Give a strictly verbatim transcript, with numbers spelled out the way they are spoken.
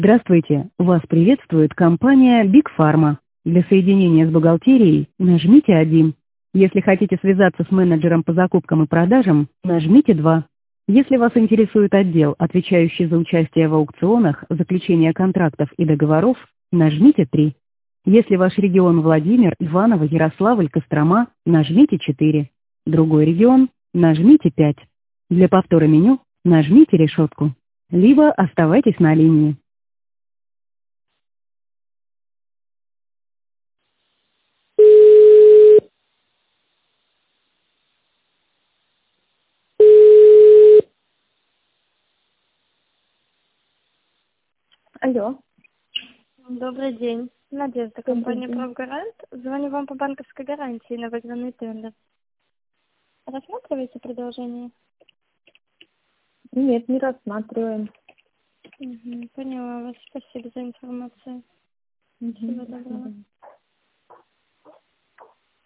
Здравствуйте, вас приветствует компания Big Pharma. Для соединения с бухгалтерией нажмите один. Если хотите связаться с менеджером по закупкам и продажам, нажмите два. Если вас интересует отдел, отвечающий за участие в аукционах, заключение контрактов и договоров, нажмите три. Если ваш регион Владимир, Иваново, Ярославль, Кострома, нажмите четыре. Другой регион, нажмите пять. Для повтора меню нажмите решетку. Либо оставайтесь на линии. Алло, Добрый день. Надежда, добрый компания день. «Правгарант». Звоню вам по банковской гарантии на выигранный тендер. Рассматриваете предложение? Нет, не рассматриваем. Угу, поняла вас. Спасибо за информацию. Мгм, Всего до доброго. свидания.